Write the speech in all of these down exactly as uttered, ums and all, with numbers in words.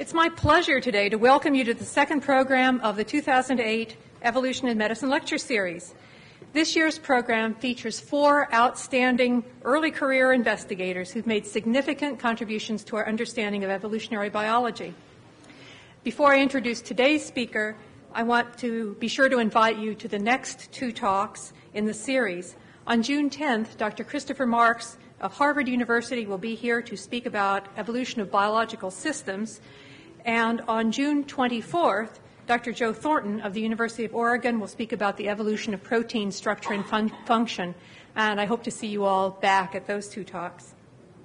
It's my pleasure today to welcome you to the second program of the two thousand eight Evolution in Medicine Lecture Series. This year's program features four outstanding early career investigators who've made significant contributions to our understanding of evolutionary biology. Before I introduce today's speaker, I want to be sure to invite you to the next two talks in the series. On June tenth, Doctor Christopher Marks of Harvard University will be here to speak about evolution of biological systems. And on June twenty-fourth, Doctor Joe Thornton of the University of Oregon will speak about the evolution of protein structure and fun- function. And I hope to see you all back at those two talks.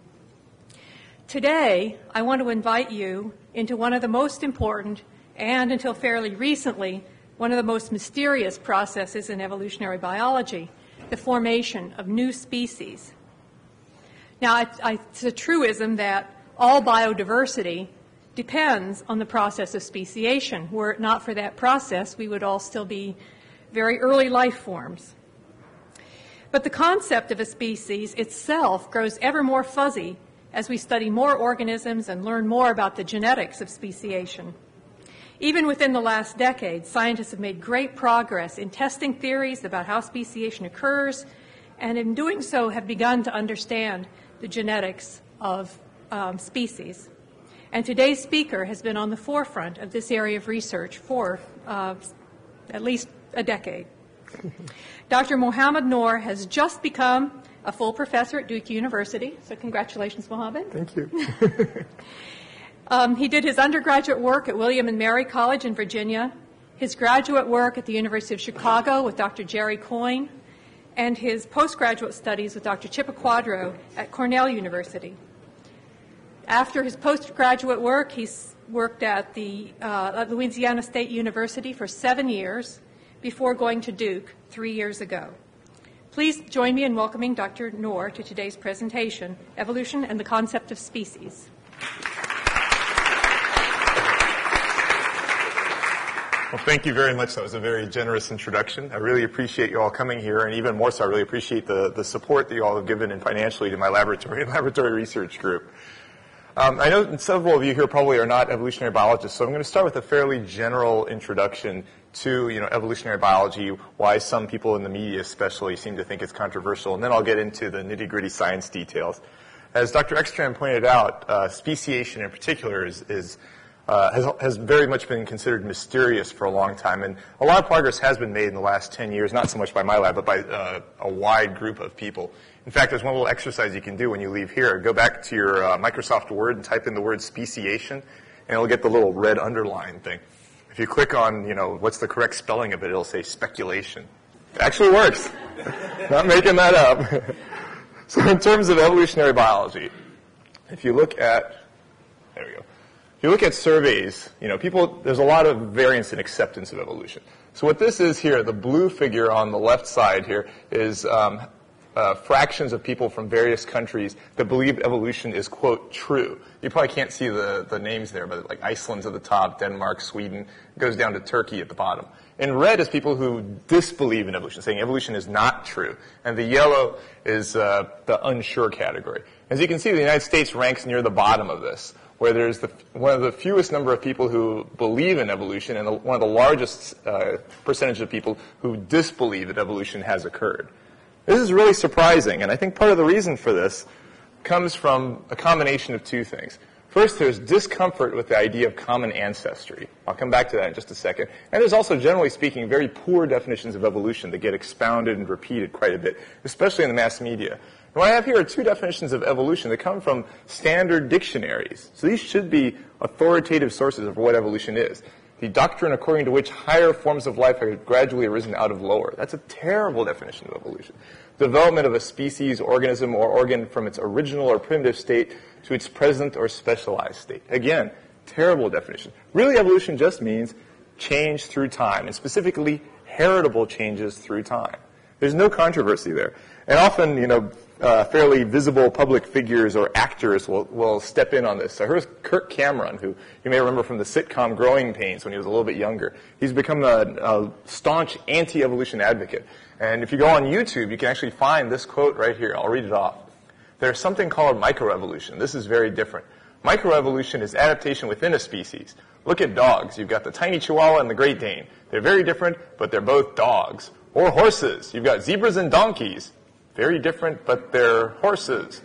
Today, I want to invite you into one of the most important and, until fairly recently, one of the most mysterious processes in evolutionary biology, the formation of new species. Now, it's a truism that all biodiversity depends on the process of speciation. Were it not for that process, we would all still be very early life forms. But the concept of a species itself grows ever more fuzzy as we study more organisms and learn more about the genetics of speciation. Even within the last decade, scientists have made great progress in testing theories about how speciation occurs, and in doing so have begun to understand the genetics of um, species. And today's speaker has been on the forefront of this area of research for uh, at least a decade. Doctor Mohamed Noor has just become a full professor at Duke University, so congratulations, Mohamed. Thank you. um, he did his undergraduate work at William and Mary College in Virginia, his graduate work at the University of Chicago with Doctor Jerry Coyne, and his postgraduate studies with Doctor Chippa Quadro at Cornell University. After his postgraduate work, he's worked at the uh, at Louisiana State University for seven years before going to Duke three years ago. Please join me in welcoming Doctor Noor to today's presentation, Evolution and the Concept of Species. Well, thank you very much. That was a very generous introduction. I really appreciate you all coming here, and even more so, I really appreciate the, the support that you all have given and financially to my laboratory and laboratory research group. Um, I know several of you here probably are not evolutionary biologists, so I'm going to start with a fairly general introduction to, you know, evolutionary biology, why some people in the media especially seem to think it's controversial, and then I'll get into the nitty-gritty science details. As Doctor Ekstrand pointed out, uh, speciation in particular is, is uh, has, has very much been considered mysterious for a long time, and a lot of progress has been made in the last ten years, not so much by my lab, but by uh, a wide group of people. In fact, there's one little exercise you can do when you leave here. Go back to your uh, Microsoft Word and type in the word speciation, and it'll get the little red underline thing. If you click on, you know, what's the correct spelling of it, it'll say speculation. It actually works. Not making that up. So in terms of evolutionary biology, if you look at, there we go. If you look at surveys, you know, people, there's a lot of variance in acceptance of evolution. So what this is here, the blue figure on the left side here is um, Uh, fractions of people from various countries that believe evolution is, quote, true. You probably can't see the, the names there, but like Iceland's at the top, Denmark, Sweden, it goes down to Turkey at the bottom. In red is people who disbelieve in evolution, saying evolution is not true. And the yellow is uh, the unsure category. As you can see, the United States ranks near the bottom of this, where there's the, one of the fewest number of people who believe in evolution and one of the largest uh, percentage of people who disbelieve that evolution has occurred. This is really surprising, and I think part of the reason for this comes from a combination of two things. First, there's discomfort with the idea of common ancestry. I'll come back to that in just a second. And there's also, generally speaking, very poor definitions of evolution that get expounded and repeated quite a bit, especially in the mass media. And what I have here are two definitions of evolution that come from standard dictionaries. So these should be authoritative sources of what evolution is. The doctrine according to which higher forms of life have gradually arisen out of lower. That's a terrible definition of evolution. Development of a species, organism, or organ from its original or primitive state to its present or specialized state. Again, terrible definition. Really, evolution just means change through time, and specifically heritable changes through time. There's no controversy there. And often, you know, uh, fairly visible public figures or actors will, will step in on this. So here's Kirk Cameron, who you may remember from the sitcom Growing Pains when he was a little bit younger. He's become a, a staunch anti-evolution advocate. And if you go on YouTube, you can actually find this quote right here. I'll read it off. There's something called microevolution. This is very different. Microevolution is adaptation within a species. Look at dogs. You've got the tiny Chihuahua and the Great Dane. They're very different, but they're both dogs. Or horses. You've got zebras and donkeys. Very different, but they're horses.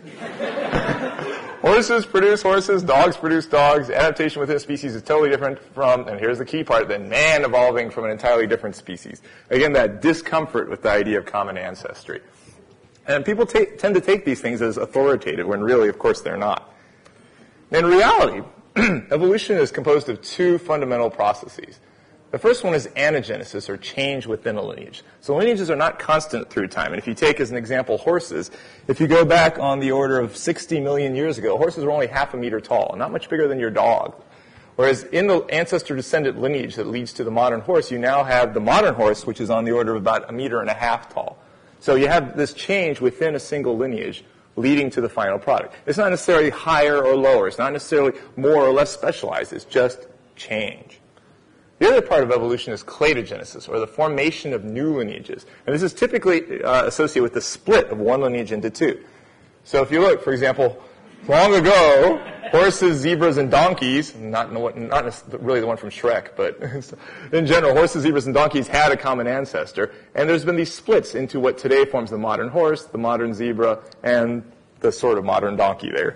Horses produce horses, dogs produce dogs. Adaptation within a species is totally different from, and here's the key part, than man evolving from an entirely different species. Again, that discomfort with the idea of common ancestry. And people take, tend to take these things as authoritative, when really, of course, they're not. In reality, evolution is composed of two fundamental processes. The first one is anagenesis, or change within a lineage. So lineages are not constant through time. And if you take, as an example, horses, if you go back on the order of sixty million years ago, horses were only half a meter tall, not much bigger than your dog. Whereas in the ancestor-descendant lineage that leads to the modern horse, you now have the modern horse, which is on the order of about a meter and a half tall. So you have this change within a single lineage leading to the final product. It's not necessarily higher or lower. It's not necessarily more or less specialized. It's just change. The other part of evolution is cladogenesis, or the formation of new lineages. And this is typically uh, associated with the split of one lineage into two. So if you look, for example, long ago, horses, zebras, and donkeys, not, not really the one from Shrek, but in general, horses, zebras, and donkeys had a common ancestor. And there's been these splits into what today forms the modern horse, the modern zebra, and the sort of modern donkey there.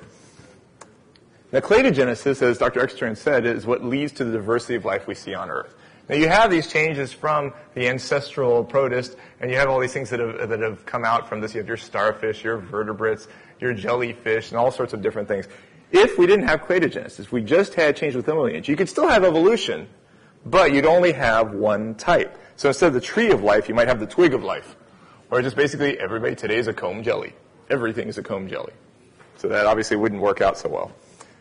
Now, cladogenesis, as Doctor Ekstrand said, is what leads to the diversity of life we see on Earth. Now, you have these changes from the ancestral protist, and you have all these things that have, that have come out from this. You have your starfish, your vertebrates, your jellyfish, and all sorts of different things. If we didn't have cladogenesis, if we just had change within a lineage, you could still have evolution, but you'd only have one type. So instead of the tree of life, you might have the twig of life, or just basically everybody today is a comb jelly. Everything is a comb jelly. So that obviously wouldn't work out so well.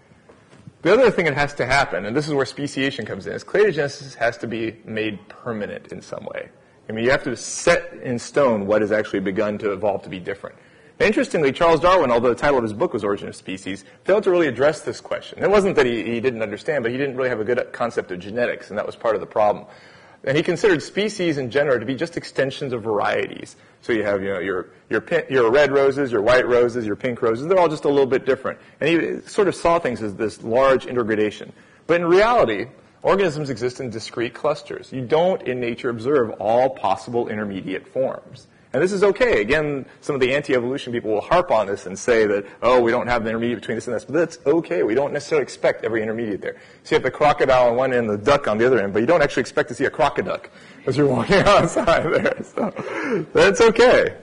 The other thing that has to happen, and this is where speciation comes in, is cladogenesis has to be made permanent in some way. I mean, you have to set in stone what has actually begun to evolve to be different. Now, interestingly, Charles Darwin, although the title of his book was Origin of Species, failed to really address this question. It wasn't that he, he didn't understand, but he didn't really have a good concept of genetics, and that was part of the problem. And he considered species and genera to be just extensions of varieties. So you have, you know, your, your, pin, your red roses, your white roses, your pink roses. They're all just a little bit different. And he sort of saw things as this large intergradation. But in reality, organisms exist in discrete clusters. You don't, in nature, observe all possible intermediate forms. And this is okay. Again, some of the anti-evolution people will harp on this and say that, oh, we don't have an intermediate between this and this. But that's okay. We don't necessarily expect every intermediate there. So you have the crocodile on one end and the duck on the other end, but you don't actually expect to see a crocoduck as you're walking outside there. So that's okay.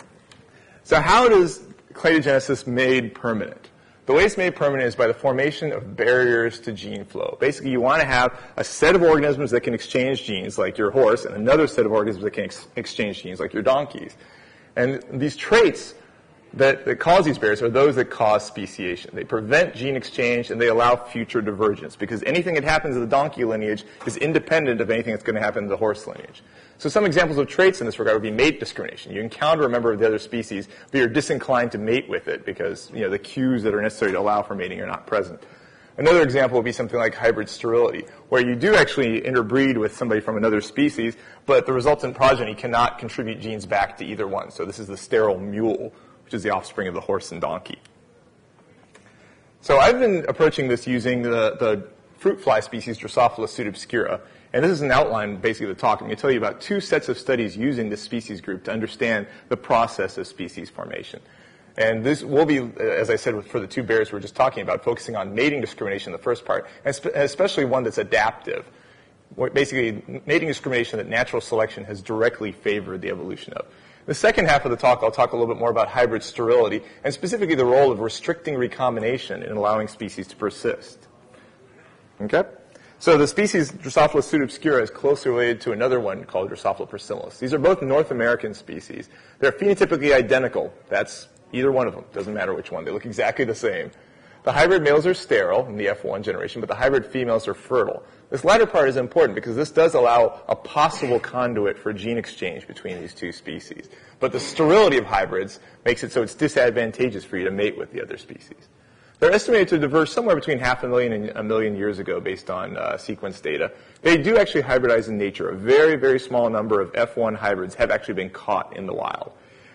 So how does cladogenesis made permanent? The way it's made permanent is by the formation of barriers to gene flow. Basically, you want to have a set of organisms that can exchange genes, like your horse, and another set of organisms that can ex- exchange genes, like your donkeys. And these traits that, that cause these barriers are those that cause speciation. They prevent gene exchange, and they allow future divergence, because anything that happens in the donkey lineage is independent of anything that's going to happen in the horse lineage. So some examples of traits in this regard would be mate discrimination. You encounter a member of the other species, but you're disinclined to mate with it because, you know, the cues that are necessary to allow for mating are not present. Another example would be something like hybrid sterility, where you do actually interbreed with somebody from another species, but the resultant progeny cannot contribute genes back to either one. So this is the sterile mule, which is the offspring of the horse and donkey. So I've been approaching this using the, the fruit fly species Drosophila pseudobscura. And this is an outline, basically, of the talk. I'm going to tell you about two sets of studies using this species group to understand the process of species formation. And this will be, as I said, for the two bears we're just talking about, focusing on mating discrimination in the first part, and especially one that's adaptive. Basically, mating discrimination that natural selection has directly favored the evolution of. The second half of the talk, I'll talk a little bit more about hybrid sterility, and specifically the role of restricting recombination in allowing species to persist. Okay? So the species Drosophila pseudobscura is closely related to another one called Drosophila persimilis. These are both North American species. They're phenotypically identical. That's either one of them. Doesn't matter which one. They look exactly the same. The hybrid males are sterile in the F one generation, but the hybrid females are fertile. This latter part is important because this does allow a possible conduit for gene exchange between these two species. But the sterility of hybrids makes it so it's disadvantageous for you to mate with the other species. They're estimated to diverge somewhere between half a million and a million years ago based on uh, sequence data. They do actually hybridize in nature. A very, very small number of F one hybrids have actually been caught in the wild.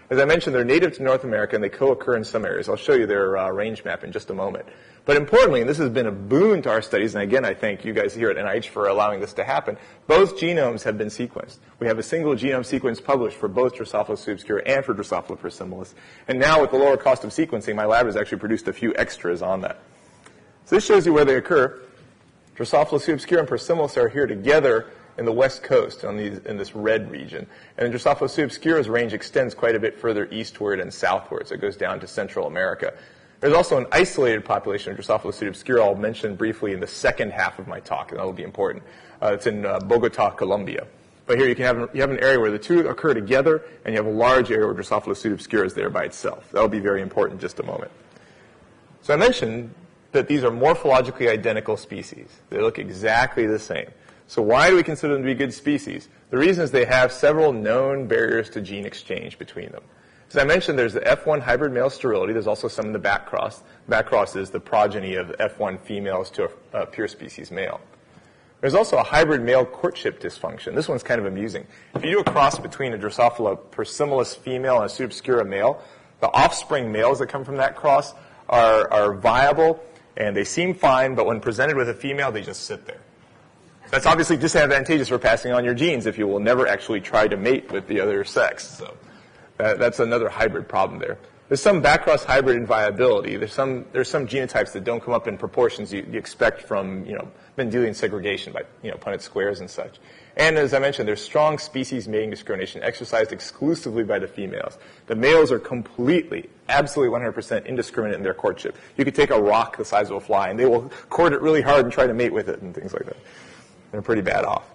As I mentioned, they're native to North America, and they co-occur in some areas. I'll show you their uh, range map in just a moment. But importantly, and this has been a boon to our studies, and again, I thank you guys here at N I H for allowing this to happen, both genomes have been sequenced. We have a single genome sequence published for both Drosophila subscura and for Drosophila persimilis. And now, with the lower cost of sequencing, my lab has actually produced a few extras on that. So this shows you where they occur. Drosophila subscura and persimilis are here together in the west coast on these, in this red region. And Drosophila subscura's range extends quite a bit further eastward and southwards. It goes down to Central America. There's also an isolated population of Drosophila subscura I'll mention briefly in the second half of my talk, and that will be important. Uh, it's in uh, Bogota, Colombia. But here you can have, you have an area where the two occur together, and you have a large area where Drosophila subscura is there by itself. That will be very important in just a moment. So I mentioned that these are morphologically identical species. They look exactly the same. So why do we consider them to be good species? The reason is they have several known barriers to gene exchange between them. As I mentioned, there's the F one hybrid male sterility. There's also some in the back cross. Back cross is the progeny of F one females to a, a pure species male. There's also a hybrid male courtship dysfunction. This one's kind of amusing. If you do a cross between a Drosophila persimilis female and a subscura male, the offspring males that come from that cross are, are viable, and they seem fine, but when presented with a female, they just sit there. That's obviously disadvantageous for passing on your genes if you will never actually try to mate with the other sex. So uh, that's another hybrid problem there. There's some backcross hybrid inviability. There's some there's some genotypes that don't come up in proportions you, you expect from you know Mendelian segregation by you know Punnett squares and such. And as I mentioned, there's strong species mating discrimination exercised exclusively by the females. The males are completely, absolutely one hundred percent indiscriminate in their courtship. You could take a rock the size of a fly, and they will court it really hard and try to mate with it and things like that. They're pretty bad off.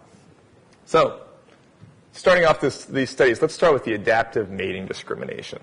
So, starting off this, these studies, let's start with the adaptive mating discrimination.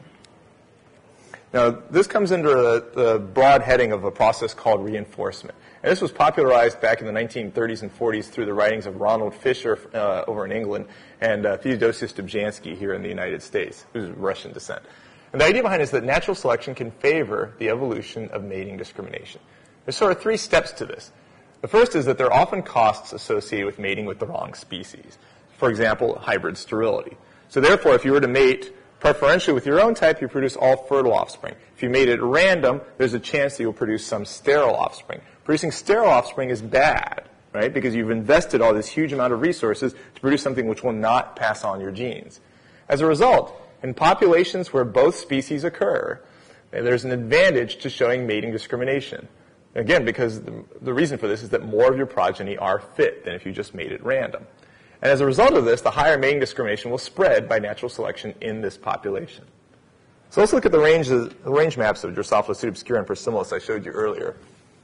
Now, this comes under the, the broad heading of a process called reinforcement. And this was popularized back in the nineteen thirties and forties through the writings of Ronald Fisher uh, over in England and uh, Theodosius Dobzhansky here in the United States, who's of Russian descent. And the idea behind it is that natural selection can favor the evolution of mating discrimination. There's sort of three steps to this. The first is that there are often costs associated with mating with the wrong species. For example, hybrid sterility. So therefore, if you were to mate preferentially with your own type, you produce all fertile offspring. If you mate at random, there's a chance that you'll produce some sterile offspring. Producing sterile offspring is bad, right? Because you've invested all this huge amount of resources to produce something which will not pass on your genes. As a result, in populations where both species occur, there's an advantage to showing mating discrimination. Again, because the, the reason for this is that more of your progeny are fit than if you just mate at random. And as a result of this, the higher mating discrimination will spread by natural selection in this population. So let's look at the range, the range maps of Drosophila subscura and persimilis I showed you earlier.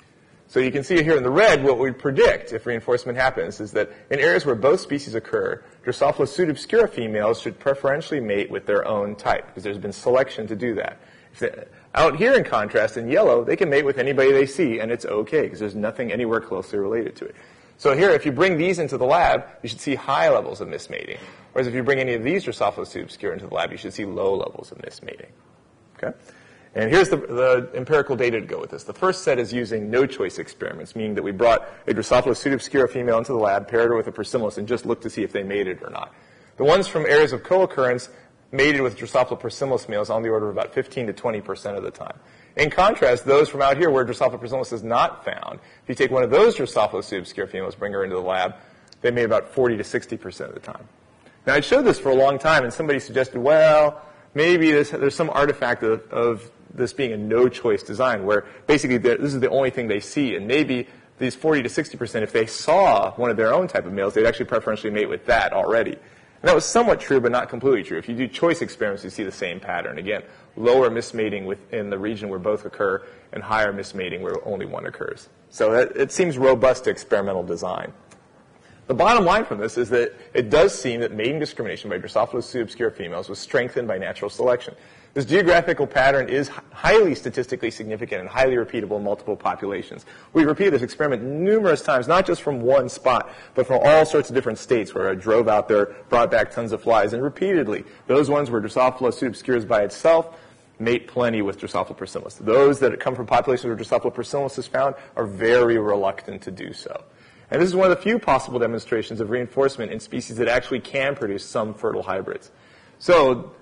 So you can see here in the red what we predict if reinforcement happens is that in areas where both species occur, Drosophila subscura females should preferentially mate with their own type because there's been selection to do that. If they, out here, in contrast, in yellow, they can mate with anybody they see, and it's okay because there's nothing anywhere closely related to it. So here, if you bring these into the lab, you should see high levels of mismating. Whereas if you bring any of these Drosophila subscura into the lab, you should see low levels of mismating. Okay? And here's the, the empirical data to go with this. The first set is using no-choice experiments, meaning that we brought a Drosophila subscura female into the lab, paired her with a persimilis, and just looked to see if they mated or not. The ones from areas of co-occurrence mated with Drosophila persimilis males on the order of about fifteen to twenty percent of the time. In contrast, those from out here where Drosophila persimilis is not found, if you take one of those Drosophila subscura females, bring her into the lab, they mate about forty to sixty percent of the time. Now, I showed this for a long time, and somebody suggested, well, maybe this, there's some artifact of, of this being a no-choice design where basically this is the only thing they see, and maybe these forty to sixty percent, if they saw one of their own type of males, they'd actually preferentially mate with that already. And that was somewhat true, but not completely true. If you do choice experiments, you see the same pattern. Again, lower mismating within the region where both occur and higher mismating where only one occurs. So that, it seems robust to experimental design. The bottom line from this is that it does seem that mating discrimination by Drosophila subscura females was strengthened by natural selection. This geographical pattern is highly statistically significant and highly repeatable in multiple populations. We repeated this experiment numerous times, not just from one spot, but from all sorts of different states where I drove out there, brought back tons of flies, and repeatedly, those ones where Drosophila subscura by itself mate plenty with Drosophila persimilis. Those that come from populations where Drosophila persimilis is found are very reluctant to do so. And this is one of the few possible demonstrations of reinforcement in species that actually can produce some fertile hybrids. So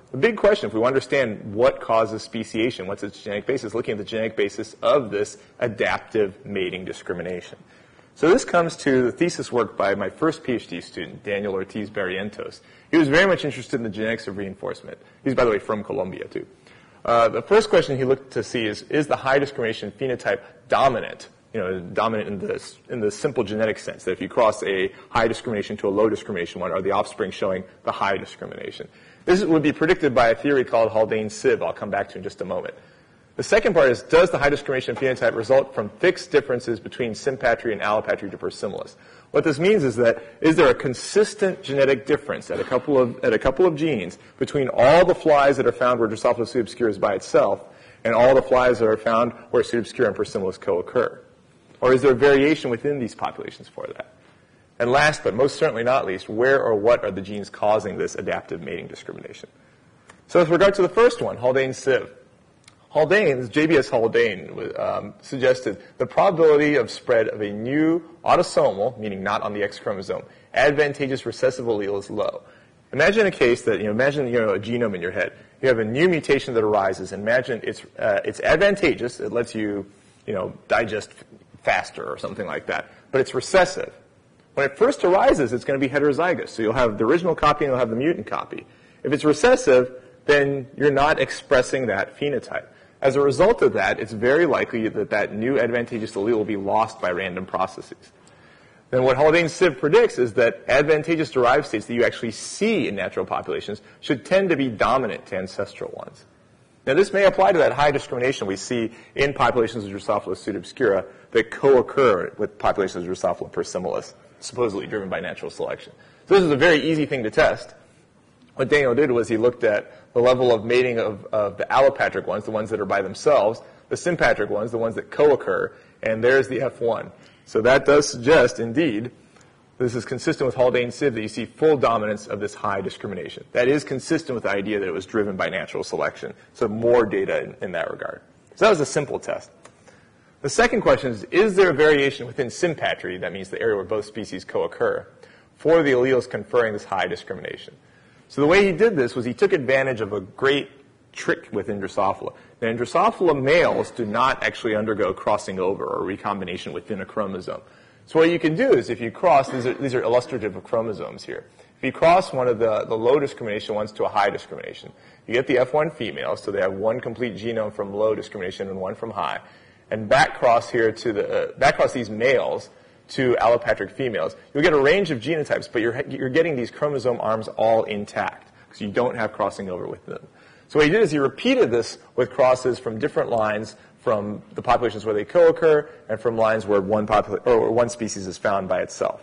the big question, if we understand what causes speciation, what's its genetic basis, looking at the genetic basis of this adaptive mating discrimination. So this comes to the thesis work by my first PhD student, Daniel Ortiz Barrientos. He was very much interested in the genetics of reinforcement. He's, by the way, from Colombia, too. Uh, the first question he looked to see is, is the high discrimination phenotype dominant? You know, dominant in the, in the simple genetic sense, that if you cross a high discrimination to a low discrimination one, are the offspring showing the high discrimination? This would be predicted by a theory called Haldane's sieve. I'll come back to in just a moment. The second part is, does the high discrimination phenotype result from fixed differences between sympatry and allopatry to persimilis? What this means is that, is there a consistent genetic difference at a couple of, at a couple of genes between all the flies that are found where Drosophila pseudoobscura is by itself and all the flies that are found where pseudoobscura and persimilis co-occur? Or is there a variation within these populations for that? And last, but most certainly not least, where or what are the genes causing this adaptive mating discrimination? So with regard to the first one, Haldane's sieve. Haldane, J B S Haldane, um, suggested the probability of spread of a new autosomal, meaning not on the X chromosome, advantageous recessive allele is low. Imagine a case that, you know, imagine, you know, a genome in your head. You have a new mutation that arises. Imagine it's, uh, it's advantageous. It lets you, you know, digest faster or something like that. But it's recessive. When it first arises, it's going to be heterozygous. So you'll have the original copy and you'll have the mutant copy. If it's recessive, then you're not expressing that phenotype. As a result of that, it's very likely that that new advantageous allele will be lost by random processes. Then what Haldane's sieve predicts is that advantageous derived states that you actually see in natural populations should tend to be dominant to ancestral ones. Now, this may apply to that high discrimination we see in populations of Drosophila pseudoobscura that co-occur with populations of Drosophila persimilis, supposedly driven by natural selection. So this is a very easy thing to test. What Daniel did was he looked at the level of mating of, of the allopatric ones, the ones that are by themselves, the sympatric ones, the ones that co-occur, and there's the F one. So that does suggest, indeed, this is consistent with Haldane's sieve, that you see full dominance of this high discrimination. That is consistent with the idea that it was driven by natural selection. So more data in, in that regard. So that was a simple test. The second question is, is there a variation within sympatry, that means the area where both species co-occur, for the alleles conferring this high discrimination? So the way he did this was he took advantage of a great trick within Drosophila. Now, in Drosophila, males do not actually undergo crossing over or recombination within a chromosome. So what you can do is if you cross, these are, these are illustrative of chromosomes here. If you cross one of the, the low discrimination ones to a high discrimination, you get the F one females, so they have one complete genome from low discrimination and one from high. And back cross here to the, uh, back cross these males to allopatric females, you'll get a range of genotypes, but you're, you're getting these chromosome arms all intact because you don't have crossing over with them. So what he did is he repeated this with crosses from different lines from the populations where they co-occur and from lines where one, popula- or one species is found by itself.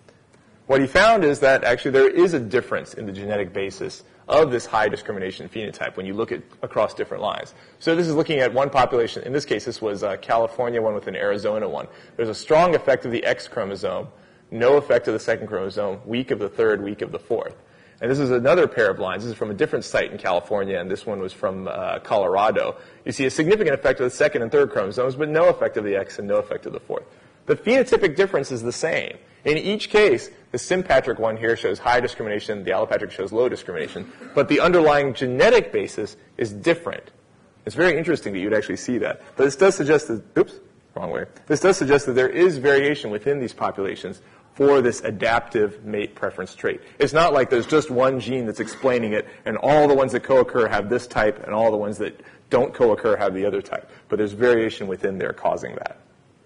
What he found is that actually there is a difference in the genetic basis of this high discrimination phenotype when you look at across different lines. So this is looking at one population. In this case, this was a California one with an Arizona one. There's a strong effect of the X chromosome, no effect of the second chromosome, weak of the third, weak of the fourth. And this is another pair of lines. This is from a different site in California, and this one was from uh, Colorado. You see a significant effect of the second and third chromosomes, but no effect of the X and no effect of the fourth. The phenotypic difference is the same. In each case, the sympatric one here shows high discrimination, the allopatric shows low discrimination, but the underlying genetic basis is different. It's very interesting that you'd actually see that. But this does suggest that, oops, wrong way. This does suggest that there is variation within these populations for this adaptive mate preference trait. It's not like there's just one gene that's explaining it, and all the ones that co-occur have this type, and all the ones that don't co-occur have the other type. But there's variation within there causing that.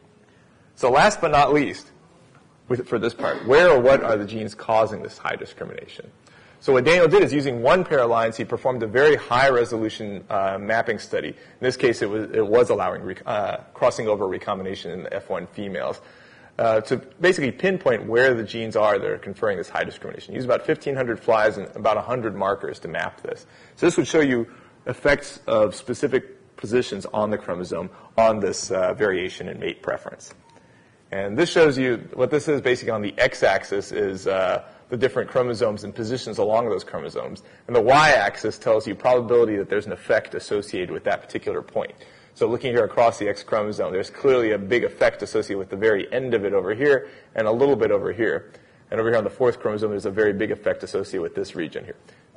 So last but not least, with, for this part, where or what are the genes causing this high discrimination? So what Daniel did is using one pair of lines, he performed a very high-resolution uh, mapping study. In this case, it was, it was allowing rec- uh, crossing over recombination in the F one females uh, to basically pinpoint where the genes are that are conferring this high discrimination. He used about fifteen hundred flies and about one hundred markers to map this. So this would show you effects of specific positions on the chromosome on this uh, variation in mate preference. And this shows you, what this is basically on the x-axis is uh, the different chromosomes and positions along those chromosomes. And the y-axis tells you probability that there's an effect associated with that particular point. So looking here across the X chromosome, there's clearly a big effect associated with the very end of it over here and a little bit over here. And over here on the fourth chromosome, there's a very big effect associated with this region here.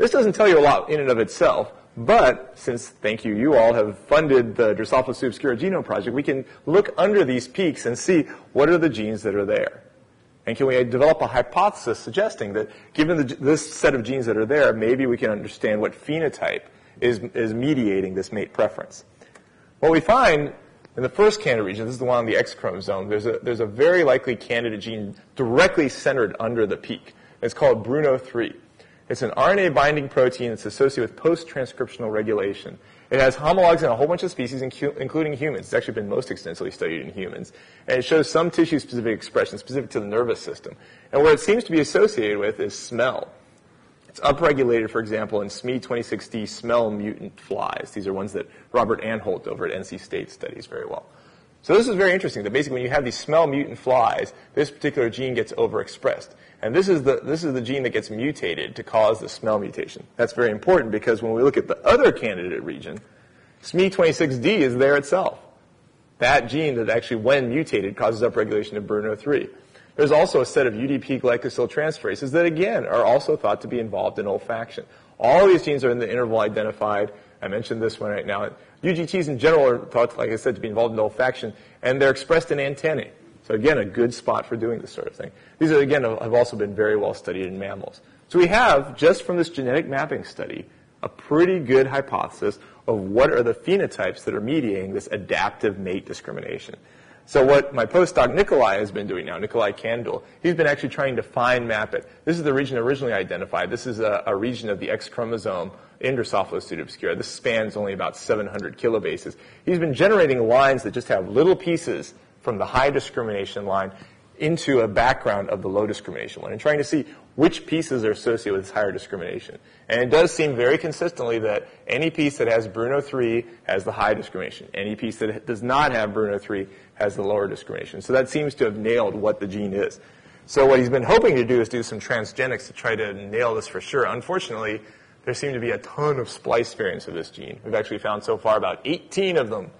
This doesn't tell you a lot in and of itself, but since, thank you, you all have funded the Drosophila pseudoobscura Genome Project, we can look under these peaks and see what are the genes that are there. And can we develop a hypothesis suggesting that given the, this set of genes that are there, maybe we can understand what phenotype is, is mediating this mate preference. What we find in the first candidate region, this is the one on the X chromosome, there's a, there's a very likely candidate gene directly centered under the peak. It's called Bruno three. It's an R N A-binding protein that's associated with post-transcriptional regulation. It has homologs in a whole bunch of species, including humans. It's actually been most extensively studied in humans. And it shows some tissue-specific expression specific to the nervous system. And what it seems to be associated with is smell. It's upregulated, for example, in S M E twenty-six D smell mutant flies. These are ones that Robert Anholt over at N C State studies very well. So this is very interesting, that basically when you have these smell mutant flies, this particular gene gets overexpressed. And this is the, this is the gene that gets mutated to cause the smell mutation. That's very important because when we look at the other candidate region, S M E twenty-six D is there itself. That gene that actually, when mutated, causes upregulation of Bruno three. There's also a set of U D P glycosyltransferases that, again, are also thought to be involved in olfaction. All of these genes are in the interval identified. I mentioned this one right now. U G Ts in general are thought, like I said, to be involved in olfaction, and they're expressed in antennae. So again, a good spot for doing this sort of thing. These, are, again, have also been very well studied in mammals. So we have, just from this genetic mapping study, a pretty good hypothesis of what are the phenotypes that are mediating this adaptive mate discrimination. So what my postdoc Nikolai has been doing now, Nikolai Kandil, he's been actually trying to fine map it. This is the region originally identified. This is a, a region of the X chromosome in Drosophila pseudoobscura. This spans only about seven hundred kilobases. He's been generating lines that just have little pieces from the high discrimination line into a background of the low discrimination one and trying to see which pieces are associated with this higher discrimination. And it does seem very consistently that any piece that has Bruno three has the high discrimination. Any piece that does not have Bruno three has the lower discrimination. So that seems to have nailed what the gene is. So what he's been hoping to do is do some transgenics to try to nail this for sure. Unfortunately, there seem to be a ton of splice variants of this gene. We've actually found so far about eighteen of them.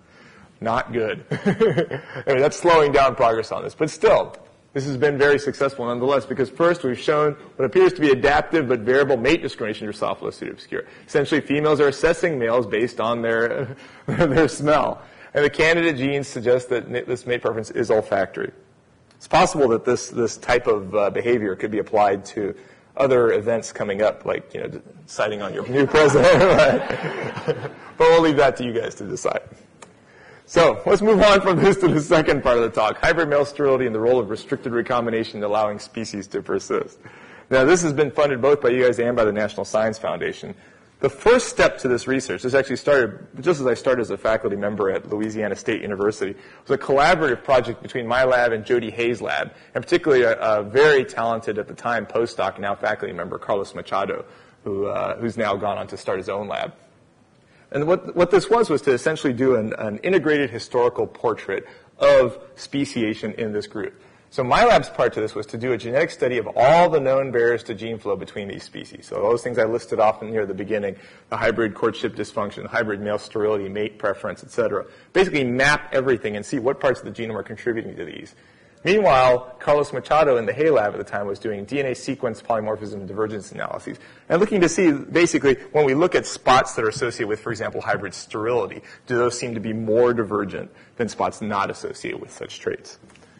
Not good. I mean, that's slowing down progress on this. But still, this has been very successful nonetheless because first we've shown what appears to be adaptive but variable mate discrimination in Drosophila pseudoobscura. Essentially, females are assessing males based on their, their smell. And the candidate genes suggest that this mate preference is olfactory. It's possible that this, this type of uh, behavior could be applied to other events coming up, like, you know, deciding on your new president. But we'll leave that to you guys to decide. So let's move on from this to the second part of the talk, hybrid male sterility and the role of restricted recombination in allowing species to persist. Now, this has been funded both by you guys and by the National Science Foundation. The first step to this research, this actually started just as I started as a faculty member at Louisiana State University, was a collaborative project between my lab and Jody Hayes' lab, and particularly a, a very talented, at the time, postdoc, now faculty member, Carlos Machado, who, uh, who's now gone on to start his own lab. And what, what this was was to essentially do an, an integrated historical portrait of speciation in this group. So my lab's part to this was to do a genetic study of all the known barriers to gene flow between these species. So those things I listed off in here at the beginning, the hybrid courtship dysfunction, hybrid male sterility, mate preference, et cetera. Basically map everything and see what parts of the genome are contributing to these. Meanwhile, Carlos Machado in the Hay lab at the time was doing D N A sequence polymorphism and divergence analyses and looking to see, basically, when we look at spots that are associated with, for example, hybrid sterility, do those seem to be more divergent than spots not associated with such traits?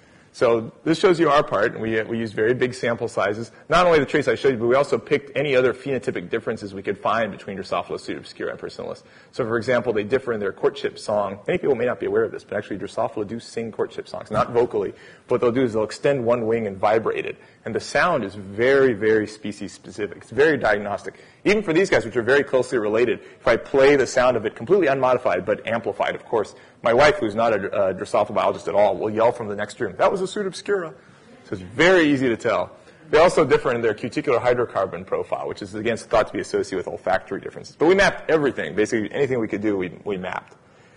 So this shows you our part, and we, we used very big sample sizes. Not only the traits I showed you, but we also picked any other phenotypic differences we could find between Drosophila pseudoobscura and Persillus. So, for example, they differ in their courtship song. Many people may not be aware of this, but actually Drosophila do sing courtship songs, not vocally. What they'll do is they'll extend one wing and vibrate it. And the sound is very, very species-specific. It's very diagnostic. Even for these guys, which are very closely related, if I play the sound of it completely unmodified but amplified, of course, my wife, who's not a uh, Drosophila biologist at all, will yell from the next room, "That was a pseudoobscura." So it's very easy to tell. They also differ in their cuticular hydrocarbon profile, which is, again, thought to be associated with olfactory differences. But we mapped everything. Basically, anything we could do, we, we mapped.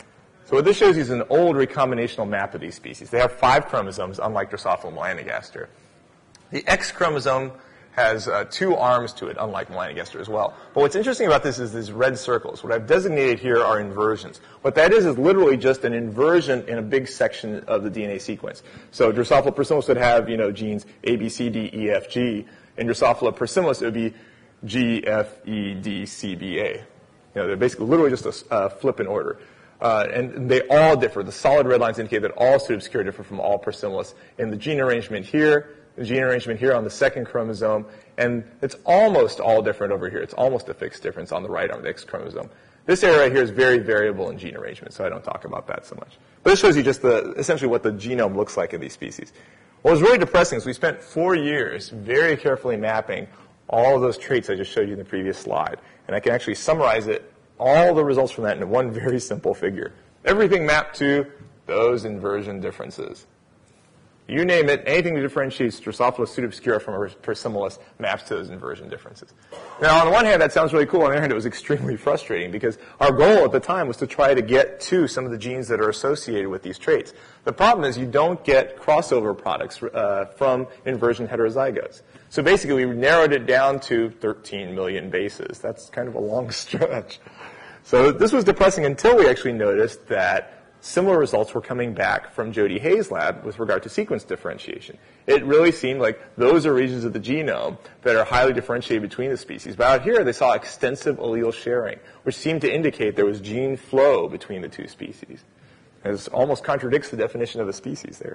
So what this shows you is an old recombinational map of these species. They have five chromosomes, unlike Drosophila melanogaster. The X chromosome has uh, two arms to it, unlike melanogaster as well. But what's interesting about this is these red circles. What I've designated here are inversions. What that is is literally just an inversion in a big section of the D N A sequence. So Drosophila persillus would have, you know, genes A, B, C, D, E, F, G. In Drosophila persillus, it would be G, F, E, D, C, B, A. You know, they're basically literally just a uh, flip in order. Uh, and they all differ. The solid red lines indicate that all pseudobscura differ from all persimilis in the gene arrangement here, the gene arrangement here on the second chromosome, and it's almost all different over here. It's almost a fixed difference on the right on the X chromosome. This area right here is very variable in gene arrangement, so I don't talk about that so much. But this shows you just the, essentially what the genome looks like in these species. What was really depressing is we spent four years very carefully mapping all of those traits I just showed you in the previous slide. And I can actually summarize it, all the results from that, in one very simple figure. Everything mapped to those inversion differences. You name it, anything that differentiates Drosophila pseudobscura from persimilis maps to those inversion differences. Now, on the one hand, that sounds really cool. On the other hand, it was extremely frustrating because our goal at the time was to try to get to some of the genes that are associated with these traits. The problem is you don't get crossover products uh, from inversion heterozygotes. So basically, we narrowed it down to thirteen million bases. That's kind of a long stretch. So this was depressing until we actually noticed that similar results were coming back from Jody Hayes' lab with regard to sequence differentiation. It really seemed like those are regions of the genome that are highly differentiated between the species. But out here, they saw extensive allele sharing, which seemed to indicate there was gene flow between the two species. It almost contradicts the definition of a species there.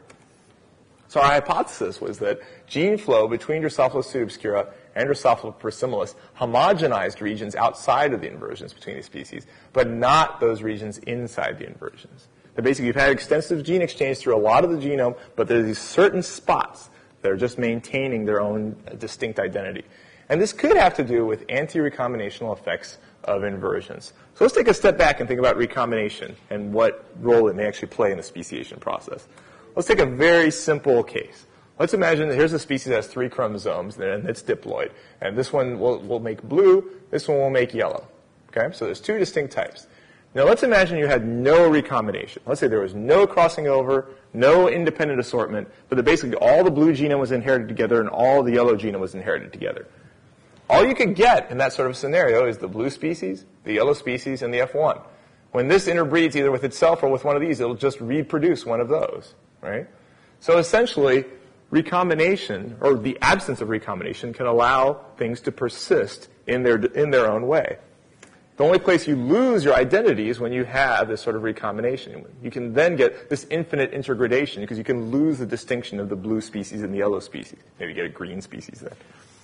So our hypothesis was that gene flow between Drosophila pseudobscura and Drosophila persimilis homogenized regions outside of the inversions between the species, but not those regions inside the inversions. That basically you've had extensive gene exchange through a lot of the genome, but there's these certain spots that are just maintaining their own distinct identity. And this could have to do with anti-recombinational effects of inversions. So let's take a step back and think about recombination and what role it may actually play in the speciation process. Let's take a very simple case. Let's imagine that here's a species that has three chromosomes and it's diploid. And this one will, will make blue, this one will make yellow. Okay? So there's two distinct types. Now let's imagine you had no recombination. Let's say there was no crossing over, no independent assortment, but that basically all the blue genome was inherited together and all the yellow genome was inherited together. All you could get in that sort of scenario is the blue species, the yellow species, and the F one. When this interbreeds either with itself or with one of these, it'll just reproduce one of those, right? So essentially, recombination, or the absence of recombination, can allow things to persist in their, in their own way. The only place you lose your identity is when you have this sort of recombination. You can then get this infinite intergradation because you can lose the distinction of the blue species and the yellow species. Maybe get a green species then.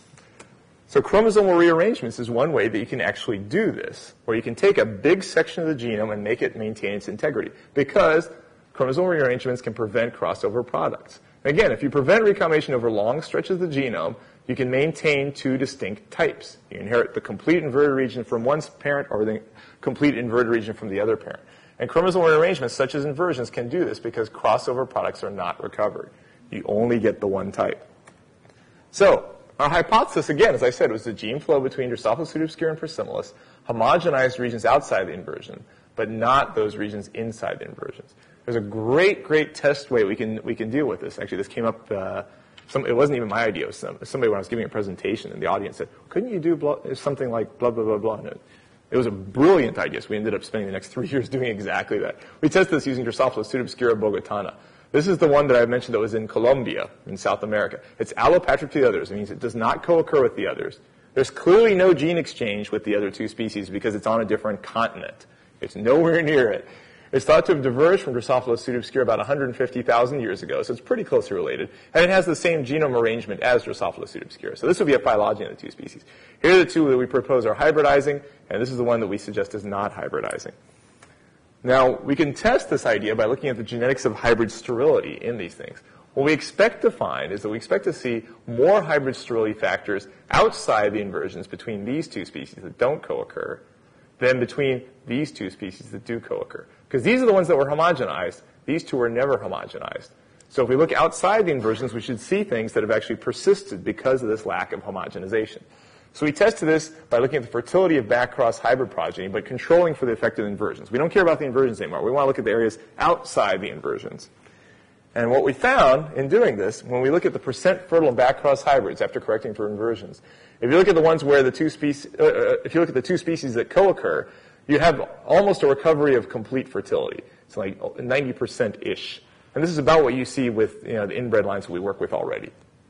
So chromosomal rearrangements is one way that you can actually do this, where you can take a big section of the genome and make it maintain its integrity, because chromosomal rearrangements can prevent crossover products. Again, if you prevent recombination over long stretches of the genome, you can maintain two distinct types. You inherit the complete inverted region from one parent or the complete inverted region from the other parent. And chromosomal rearrangements, such as inversions, can do this because crossover products are not recovered. You only get the one type. So our hypothesis, again, as I said, was the gene flow between Drosophila pseudobscura and persimilis homogenized regions outside the inversion, but not those regions inside the inversions. There's a great, great test way we can we can deal with this. Actually, this came up. Uh, some, it wasn't even my idea. It was some, somebody when I was giving a presentation, and the audience said, "Couldn't you do blah, something like blah blah blah blah?" And it, it was a brilliant idea. So we ended up spending the next three years doing exactly that. We tested this using Drosophila pseudobscura bogotana. This is the one that I mentioned that was in Colombia, in South America. It's allopatric to the others. It means it does not co-occur with the others. There's clearly no gene exchange with the other two species because it's on a different continent. It's nowhere near it. It's thought to have diverged from Drosophila pseudobscura about one hundred fifty thousand years ago, so it's pretty closely related. And it has the same genome arrangement as Drosophila pseudobscura. So this would be a phylogeny of the two species. Here are the two that we propose are hybridizing, and this is the one that we suggest is not hybridizing. Now, we can test this idea by looking at the genetics of hybrid sterility in these things. What we expect to find is that we expect to see more hybrid sterility factors outside the inversions between these two species that don't co-occur than between these two species that do co-occur. Because these are the ones that were homogenized. These two were never homogenized. So if we look outside the inversions, we should see things that have actually persisted because of this lack of homogenization. So we tested this by looking at the fertility of back-cross hybrid progeny, but controlling for the effect of inversions. We don't care about the inversions anymore. We want to look at the areas outside the inversions. And what we found in doing this, when we look at the percent fertile in back-cross hybrids after correcting for inversions, if you look at the ones where the two species, uh, if you look at the two species that co-occur, you have almost a recovery of complete fertility. It's like ninety percent-ish. And this is about what you see with you know, the inbred lines that we work with already.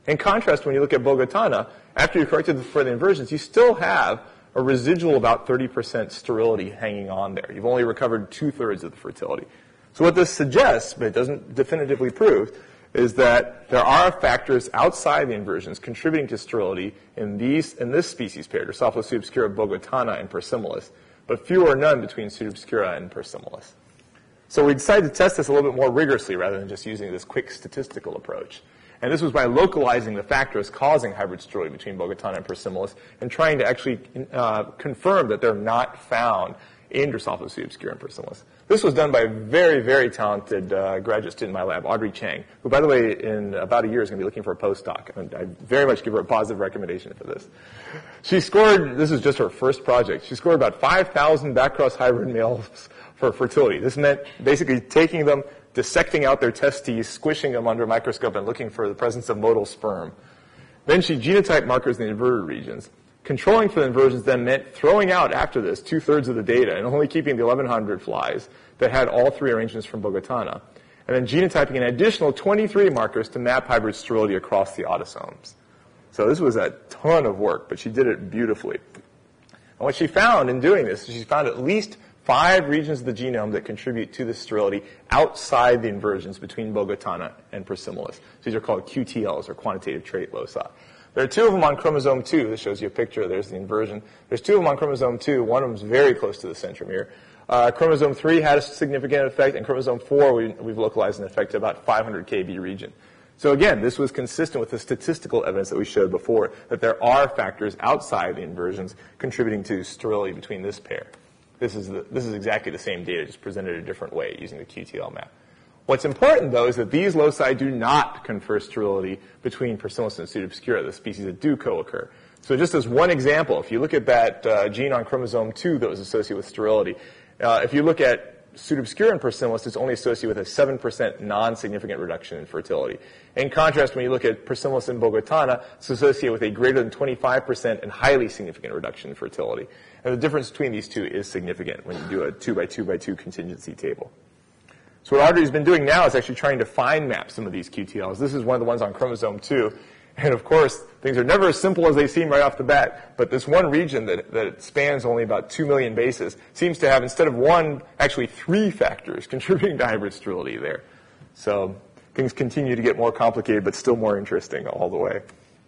In contrast, when you look at Bogotana, after you've corrected for the inversions, you still have a residual about thirty percent sterility hanging on there. You've only recovered two-thirds of the fertility. So what this suggests, but it doesn't definitively prove, is that there are factors outside the inversions contributing to sterility in these in this species pair, Drosophila pseudoobscura bogotana and persimilis, but few or none between pseudoobscura and persimilis. So we decided to test this a little bit more rigorously rather than just using this quick statistical approach. And this was by localizing the factors causing hybrid sterility between bogotana and persimilis and trying to actually uh, confirm that they're not found in Drosophila pseudoobscura and persimilis. This was done by a very, very talented uh, graduate student in my lab, Audrey Chang, who, by the way, in about a year is going to be looking for a postdoc. And I very much give her a positive recommendation for this. She scored, this is just her first project, she scored about five thousand backcross hybrid males for fertility. This meant basically taking them, dissecting out their testes, squishing them under a microscope, and looking for the presence of motile sperm. Then she genotyped markers in the inverted regions. Controlling for the inversions then meant throwing out after this two-thirds of the data and only keeping the eleven hundred flies that had all three arrangements from Bogotana, and then genotyping an additional twenty-three markers to map hybrid sterility across the autosomes. So this was a ton of work, but she did it beautifully. And what she found in doing this, she found at least five regions of the genome that contribute to the sterility outside the inversions between Bogotana and persimilis. These are called Q T Ls, or quantitative trait loci. There are two of them on chromosome two. This shows you a picture. There's the inversion. There's two of them on chromosome two. One of them is very close to the centromere. Uh, chromosome three had a significant effect, and chromosome four, we, we've localized an effect to about five hundred K B region. So again, this was consistent with the statistical evidence that we showed before, that there are factors outside the inversions contributing to sterility between this pair. This is, the, this is exactly the same data, just presented a different way using the Q T L map. What's important, though, is that these loci do not confer sterility between persimilis and pseudoobscura, the species that do co-occur. So just as one example, if you look at that uh, gene on chromosome two that was associated with sterility, uh, if you look at pseudoobscura and persimilis, it's only associated with a seven percent non-significant reduction in fertility. In contrast, when you look at persimilis and bogotana, it's associated with a greater than twenty-five percent and highly significant reduction in fertility. And the difference between these two is significant when you do a two by two by two contingency table. So what Audrey's been doing now is actually trying to find map some of these Q T Ls. This is one of the ones on chromosome two. And of course, things are never as simple as they seem right off the bat. But this one region that, that spans only about two million bases seems to have, instead of one, actually three factors contributing to hybrid sterility there. So things continue to get more complicated, but still more interesting all the way.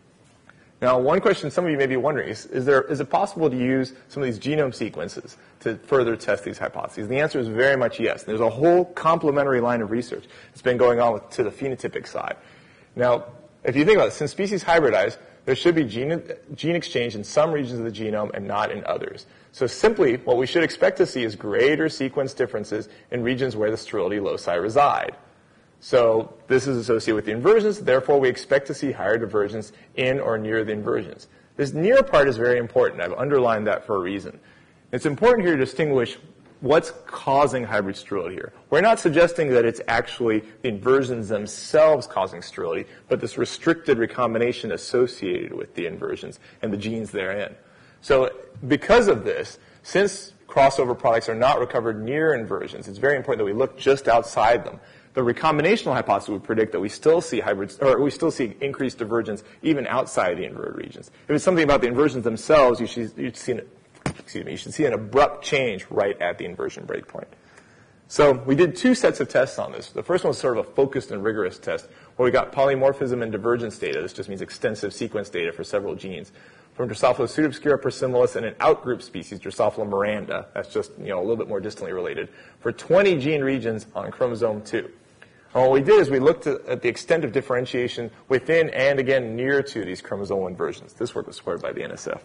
Now, one question some of you may be wondering is, is, there, is it possible to use some of these genome sequences to further test these hypotheses? And the answer is very much yes. There's a whole complementary line of research that's been going on with, to the phenotypic side. Now, if you think about it, since species hybridize, there should be gene, gene exchange in some regions of the genome and not in others. So simply, what we should expect to see is greater sequence differences in regions where the sterility loci reside. So this is associated with the inversions. Therefore, we expect to see higher divergence in or near the inversions. This near part is very important. I've underlined that for a reason. It's important here to distinguish what's causing hybrid sterility here. We're not suggesting that it's actually the inversions themselves causing sterility, but this restricted recombination associated with the inversions and the genes therein. So because of this, since crossover products are not recovered near inversions, it's very important that we look just outside them. The recombinational hypothesis would predict that we still see hybrids, or we still see increased divergence even outside the inverted regions. If it's something about the inversions themselves, you should, you'd see an, excuse me, you should see an abrupt change right at the inversion breakpoint. So we did two sets of tests on this. The first one was sort of a focused and rigorous test, where we got polymorphism and divergence data. This just means extensive sequence data for several genes from Drosophila pseudoobscura persimilis and an outgroup species, Drosophila miranda. That's just, you know, a little bit more distantly related, for twenty gene regions on chromosome two. And what we did is we looked at the extent of differentiation within and, again, near to these chromosomal inversions. This work was supported by the N S F.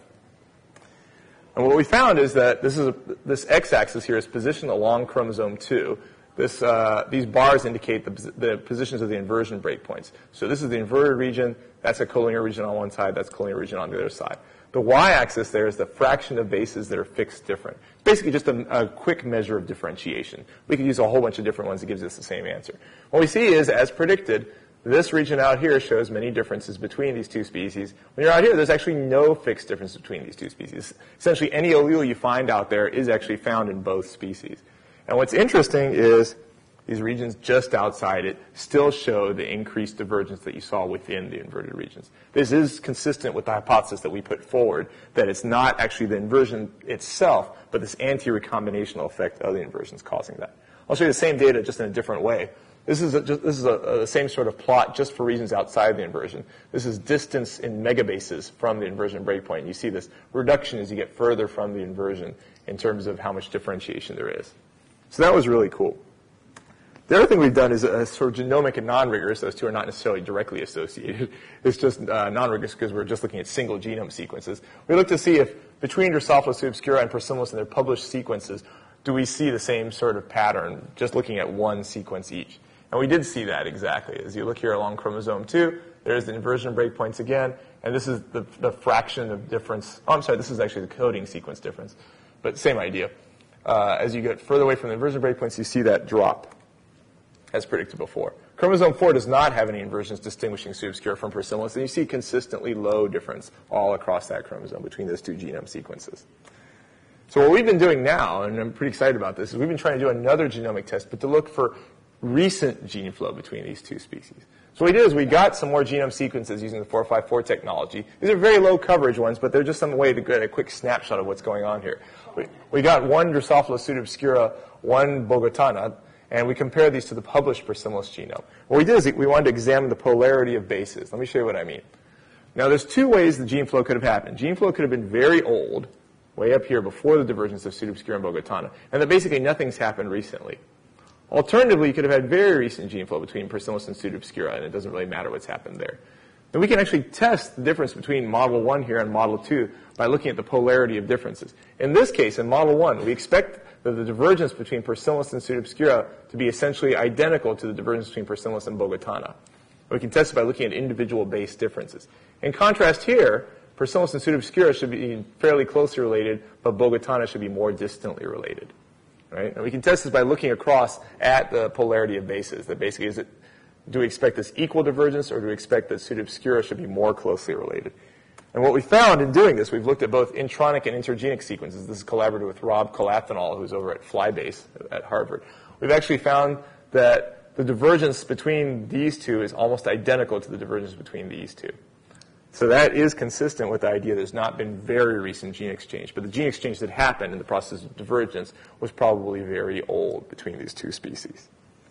And what we found is that this, is a, this x-axis here is positioned along chromosome two. This, uh, these bars indicate the, the positions of the inversion breakpoints. So this is the inverted region. That's a collinear region on one side. That's a collinear region on the other side. The y-axis there is the fraction of bases that are fixed different. It's basically just a, a quick measure of differentiation. We could use a whole bunch of different ones that gives us the same answer. What we see is, as predicted, this region out here shows many differences between these two species. When you're out here, there's actually no fixed difference between these two species. Essentially, any allele you find out there is actually found in both species. And what's interesting is these regions just outside it still show the increased divergence that you saw within the inverted regions. This is consistent with the hypothesis that we put forward, that it's not actually the inversion itself, but this anti-recombinational effect of the inversions causing that. I'll show you the same data just in a different way. This is, a, just, this is a, a, the same sort of plot just for regions outside the inversion. This is distance in megabases from the inversion breakpoint. You see this reduction as you get further from the inversion in terms of how much differentiation there is. So that was really cool. The other thing we've done is a, a sort of genomic and non-rigorous. Those two are not necessarily directly associated. It's just uh, non-rigorous because we're just looking at single genome sequences. We looked to see if between Drosophila pseudoobscura and Persimolis in their published sequences, do we see the same sort of pattern just looking at one sequence each. And we did see that exactly. As you look here along chromosome two, there's the inversion breakpoints again, and this is the, the fraction of difference. Oh, I'm sorry, this is actually the coding sequence difference, but same idea. Uh, as you get further away from the inversion breakpoints, you see that drop, as predicted before. Chromosome four does not have any inversions distinguishing pseudoobscura from Persimolis, and you see consistently low difference all across that chromosome between those two genome sequences. So what we've been doing now, and I'm pretty excited about this, is we've been trying to do another genomic test, but to look for recent gene flow between these two species. So what we did is we got some more genome sequences using the four five four technology. These are very low coverage ones, but they're just some way to get a quick snapshot of what's going on here. We, we got one Drosophila pseudoobscura, one Bogotana, and we compared these to the published Persimolis genome. What we did is we wanted to examine the polarity of bases. Let me show you what I mean. Now, there's two ways the gene flow could have happened. Gene flow could have been very old, way up here before the divergence of pseudoobscura and Bogotana, and that basically nothing's happened recently. Alternatively, you could have had very recent gene flow between Persimolis and pseudoobscura, and it doesn't really matter what's happened there. Then we can actually test the difference between model one here and model two by looking at the polarity of differences. In this case, in model one, we expect that the divergence between Persimolis and pseudoobscura to be essentially identical to the divergence between Persimolis and Bogotana. We can test it by looking at individual base differences. In contrast here, Persimolis and pseudoobscura should be fairly closely related, but Bogotana should be more distantly related. Right? And we can test this by looking across at the polarity of bases. That basically is it, do we expect this equal divergence, or do we expect that pseudoobscura should be more closely related? And what we found in doing this, we've looked at both intronic and intergenic sequences. This is collaborated with Rob Colafanol, who's over at Flybase at Harvard. We've actually found that the divergence between these two is almost identical to the divergence between these two. So that is consistent with the idea there's not been very recent gene exchange. But the gene exchange that happened in the process of divergence was probably very old between these two species.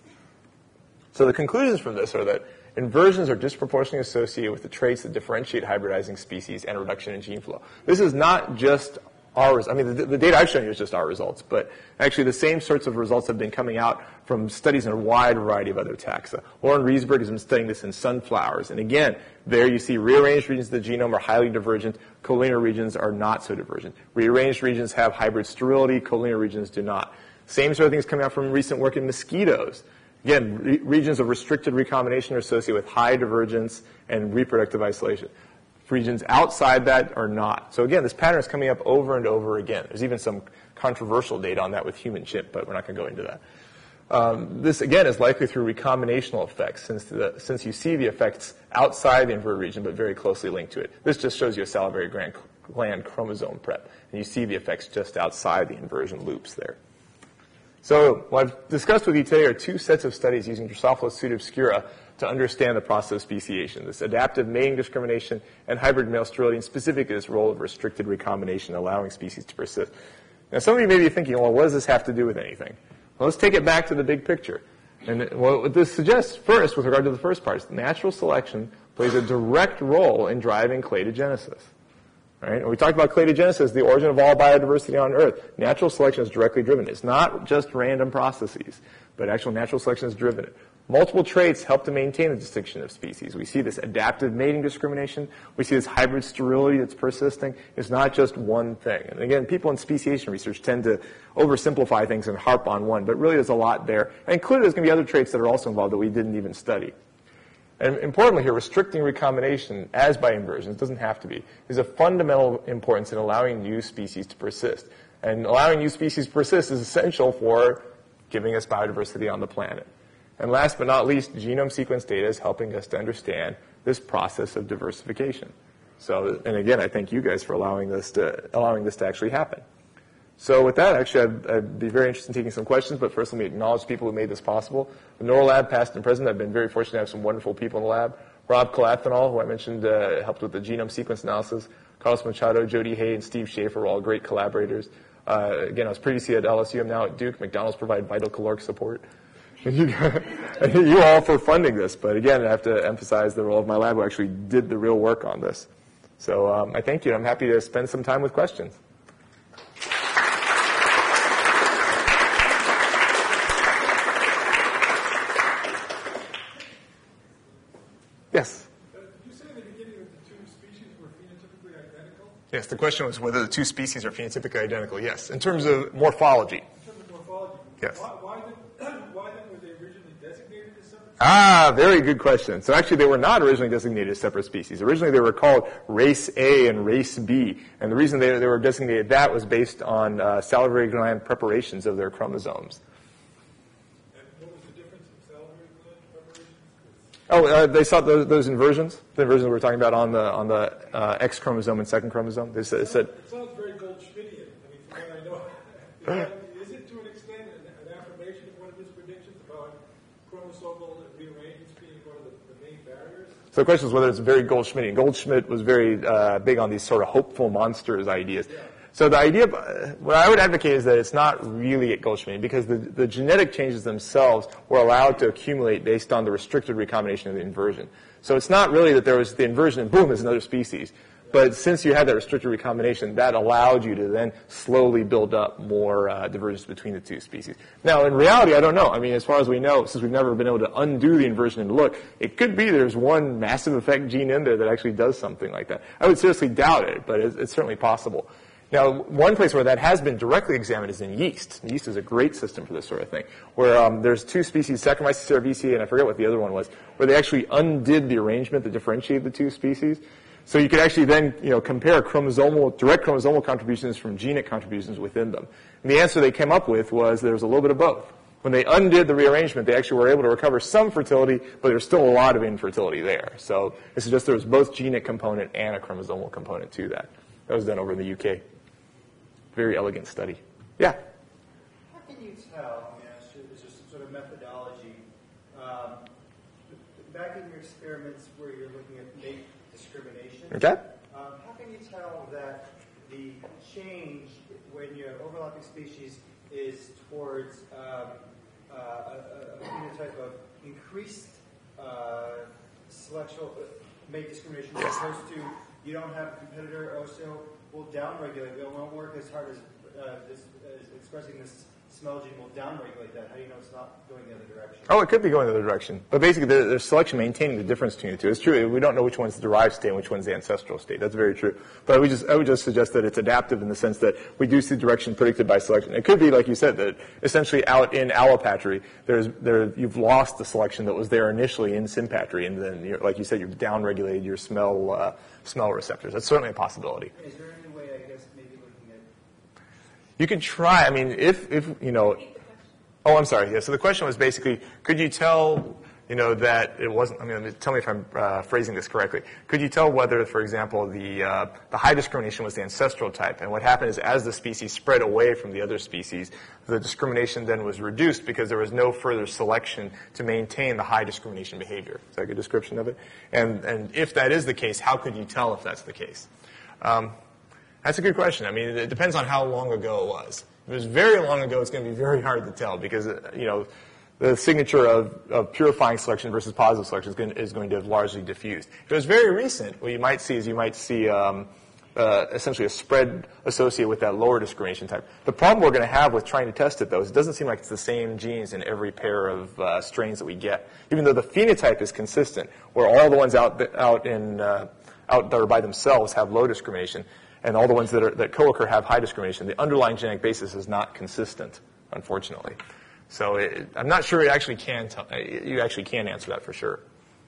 So the conclusions from this are that inversions are disproportionately associated with the traits that differentiate hybridizing species and reduction in gene flow. This is not just our, I mean, the, the data I've shown you is just our results, but actually the same sorts of results have been coming out from studies in a wide variety of other taxa. Lauren Riesberg has been studying this in sunflowers, and again, there you see rearranged regions of the genome are highly divergent, collinear regions are not so divergent. Rearranged regions have hybrid sterility, collinear regions do not. Same sort of things coming out from recent work in mosquitoes. Again, re- regions of restricted recombination are associated with high divergence and reproductive isolation. Regions outside that are not. So again, this pattern is coming up over and over again. There's even some controversial data on that with human chimp, but we're not going to go into that. Um, this, again, is likely through recombinational effects, since, the, since you see the effects outside the inverted region, but very closely linked to it. This just shows you a salivary gland, gland chromosome prep, and you see the effects just outside the inversion loops there. So what I've discussed with you today are two sets of studies using Drosophila pseudoobscura to understand the process of speciation, this adaptive mating discrimination and hybrid male sterility, and specifically this role of restricted recombination, allowing species to persist. Now, some of you may be thinking, well, what does this have to do with anything? Well, let's take it back to the big picture. And what this suggests, first, with regard to the first part, is natural selection plays a direct role in driving cladogenesis. Right? And we talked about cladogenesis, the origin of all biodiversity on Earth. Natural selection is directly driven. It's not just random processes, but actual natural selection has driven it. Multiple traits help to maintain the distinction of species. We see this adaptive mating discrimination. We see this hybrid sterility that's persisting. It's not just one thing. And again, people in speciation research tend to oversimplify things and harp on one, but really there's a lot there. And included there's going to be other traits that are also involved that we didn't even study. And importantly here, restricting recombination, as by inversion, it doesn't have to be, is of fundamental importance in allowing new species to persist. And allowing new species to persist is essential for giving us biodiversity on the planet. And last but not least, genome sequence data is helping us to understand this process of diversification. So, and again, I thank you guys for allowing this to, allowing this to actually happen. So with that, actually, I'd, I'd be very interested in taking some questions, but first let me acknowledge people who made this possible. The Neural Lab, past and present, I've been very fortunate to have some wonderful people in the lab. Rob Calathanol, who I mentioned, uh, helped with the genome sequence analysis. Carlos Machado, Jody Hay, and Steve Schaefer were all great collaborators. Uh, again, I was previously at L S U. I'm now at Duke. McDonald's provide vital caloric support. You, you all for funding this, but again, I have to emphasize the role of my lab who actually did the real work on this. So um, I thank you. I'm happy to spend some time with questions. Yes? Uh, did you say in the beginning that the two species were phenotypically identical? Yes, the question was whether the two species are phenotypically identical. Yes, in terms of morphology. In terms of morphology? Yes. Why, why, did, why then were they originally designated as separate species? Ah, very good question. So actually they were not originally designated as separate species. Originally they were called race A and race B. And the reason they, they were designated that was based on uh, salivary gland preparations of their chromosomes. Oh, uh, they saw those, those inversions, the inversions we were talking about on the on the uh, X chromosome and second chromosome. They said, it said sounds very Goldschmidtian. I mean, from what I know, is, that, is it to an extent an, an affirmation of one of his predictions about chromosomal rearrangements being one of the, the main barriers? So the question is whether it's very Goldschmidtian. Goldschmidt was very uh, big on these sort of hopeful monsters ideas. Yeah. So the idea, what I would advocate is that it's not really at Goldschmidt because the, the genetic changes themselves were allowed to accumulate based on the restricted recombination of the inversion. So it's not really that there was the inversion and boom, there's another species. But since you had that restricted recombination, that allowed you to then slowly build up more uh, divergence between the two species. Now, in reality, I don't know. I mean, as far as we know, since we've never been able to undo the inversion and look, it could be there's one massive effect gene in there that actually does something like that. I would seriously doubt it, but it's, it's certainly possible. Now, one place where that has been directly examined is in yeast. Yeast is a great system for this sort of thing, where um, there's two species, Saccharomyces cerevisiae, and I forget what the other one was, where they actually undid the arrangement that differentiated the two species. So you could actually then, you know, compare chromosomal, direct chromosomal contributions from genic contributions within them. And the answer they came up with was there was a little bit of both. When they undid the rearrangement, they actually were able to recover some fertility, but there's still a lot of infertility there. So this suggests there was both genic component and a chromosomal component to that. That was done over in the U K. Very elegant study. Yeah? How can you tell, I mean, it's just some sort of methodology, um, back in your experiments where you're looking at mate discrimination, Okay. um, how can you tell that the change when you have overlapping species is towards um, uh, a, a phenotype of increased uh, selection, mate discrimination, as opposed to you don't have a competitor also will downregulate. It won't work as hard as, uh, this, as expressing this smell gene will downregulate that. How do you know it's not going the other direction? Oh, it could be going the other direction. But basically, there's the selection maintaining the difference between the two. It's true. We don't know which one's the derived state and which one's the ancestral state. That's very true. But I would just, I would just suggest that it's adaptive in the sense that we do see direction predicted by selection. It could be, like you said, that essentially out in allopatry, there's, there, you've lost the selection that was there initially in sympatry, and then, you're, like you said, you've downregulated your smell, uh, smell receptors. That's certainly a possibility. Is there any way, I guess, maybe looking at... You could try. I mean, if, if you know... Oh, I'm sorry. Yeah. So the question was basically, could you tell, you know, that it wasn't? I mean, tell me if I'm uh, phrasing this correctly. Could you tell whether, for example, the uh, the high discrimination was the ancestral type, and what happened is, as the species spread away from the other species, the discrimination then was reduced because there was no further selection to maintain the high discrimination behavior. Is that a good description of it? And and if that is the case, how could you tell if that's the case? Um, that's a good question. I mean, it depends on how long ago it was. If it was very long ago, it's going to be very hard to tell because, you know, the signature of, of purifying selection versus positive selection is going, is going to have largely diffused. If it was very recent, what you might see is you might see um, uh, essentially a spread associated with that lower discrimination type. The problem we're going to have with trying to test it, though, is it doesn't seem like it's the same genes in every pair of uh, strains that we get, even though the phenotype is consistent, where all the ones out, out, in, uh, out that are by themselves have low discrimination, and all the ones that, are, that co-occur have high discrimination. The underlying genetic basis is not consistent, unfortunately. So it, I'm not sure it actually can tell, you actually can answer that for sure.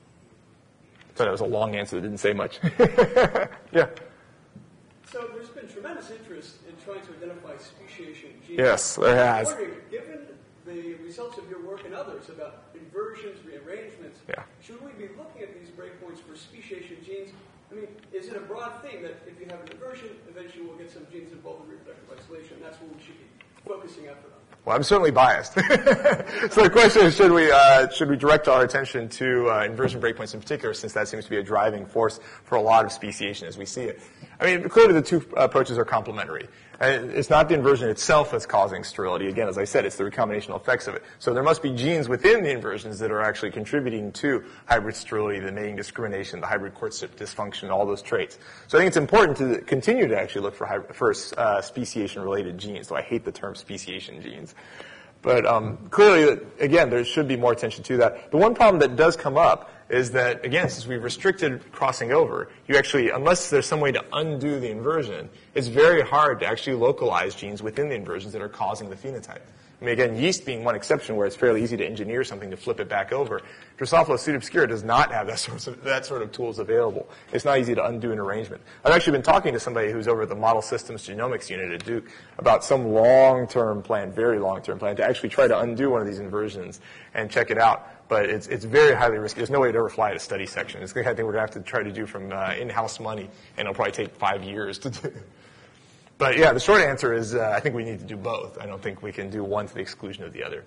So that was a long answer that didn't say much. Yeah. So there's been tremendous interest in trying to identify speciation genes. Yes, there has. I'm wondering, given the results of your work and others about inversions, rearrangements, yeah. should we be looking at these breakpoints for speciation genes I mean, is it a broad theme that if you have an inversion, eventually we'll get some genes involved in reproductive isolation? That's what we should be focusing effort on. Well, I'm certainly biased. So the question is, should we uh, should we direct our attention to uh, inversion breakpoints in particular, since that seems to be a driving force for a lot of speciation as we see it? I mean, clearly the two approaches are complementary. And it's not the inversion itself that's causing sterility. Again, as I said, it's the recombinational effects of it. So there must be genes within the inversions that are actually contributing to hybrid sterility, the mating discrimination, the hybrid courtship dysfunction, all those traits. So I think it's important to continue to actually look for, hybrid, for uh, speciation-related genes, though I hate the term speciation genes. But um, clearly, again, there should be more attention to that. The one problem that does come up is that, again, since we've restricted crossing over, you actually, unless there's some way to undo the inversion, it's very hard to actually localize genes within the inversions that are causing the phenotype. I mean, again, yeast being one exception where it's fairly easy to engineer something to flip it back over. Drosophila pseudoobscura does not have that sort of, that sort of tools available. It's not easy to undo an arrangement. I've actually been talking to somebody who's over at the Model Systems Genomics unit at Duke about some long-term plan, very long-term plan, to actually try to undo one of these inversions and check it out. But it's, it's very highly risky. There's no way to ever fly at a study section. It's the kind of thing we're going to have to try to do from uh, in-house money, and it'll probably take five years to do. But yeah, the short answer is uh, I think we need to do both. I don't think we can do one to the exclusion of the other.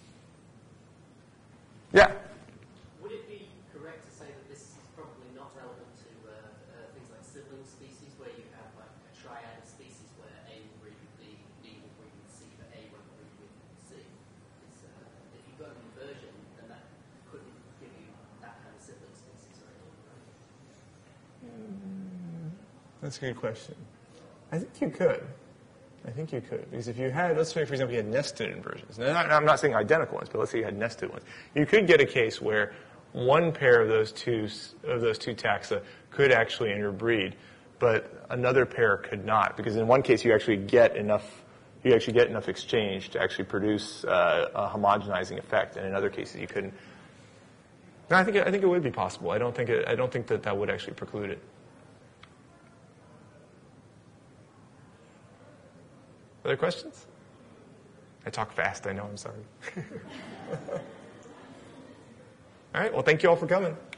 Yeah? Would it be correct to say that this is probably not relevant to uh, uh, things like sibling species, where you have like a triad of species where A will breed with B, B will breed with C, but A won't breed with C? It's, uh, if you've got an inversion, then that couldn't give you that kind of sibling species, right? That's a good question. I think you could. I think you could. Because if you had, let's say, for example, you had nested inversions. Now, I'm not saying identical ones, but let's say you had nested ones. You could get a case where one pair of those two, of those two taxa could actually interbreed, but another pair could not. Because in one case, you actually get enough, you actually get enough exchange to actually produce uh, a homogenizing effect. And in other cases, you couldn't. No, I think it, I think it would be possible. I don't think it, I don't think that that would actually preclude it. Other questions? I talk fast, I know, I'm sorry. All right, well, thank you all for coming.